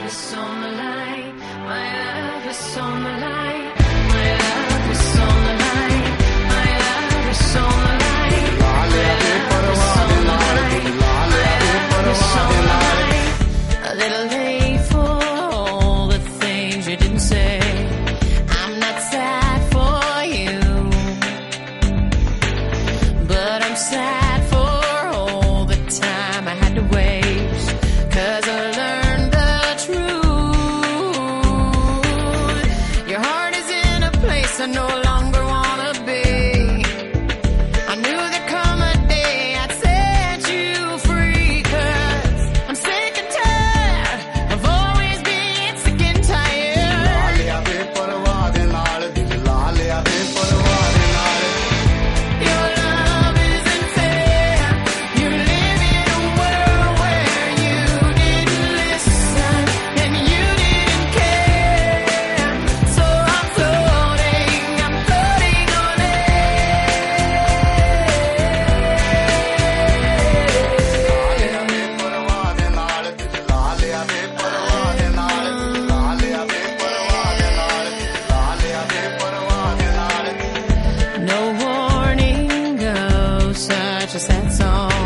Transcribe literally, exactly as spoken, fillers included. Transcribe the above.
is on the line. My love is on the line. My love is on the line. My love is on the line. My love is on the line. My love is on the line. A little late for all the things you didn't say. I'm not sad for you, but I'm sad for all the time I had to waste. 'Cause I learned the truth. Your heart is in a place I no longer wanna be. I knew there'd come a day I'd set you free. 'Cause I'm sick and tired of always being sick and tired. Your love isn't fair. You live in a world where you didn't listen and you didn't care. So I'm floating, I'm floating on air. No warning goes such a sad song.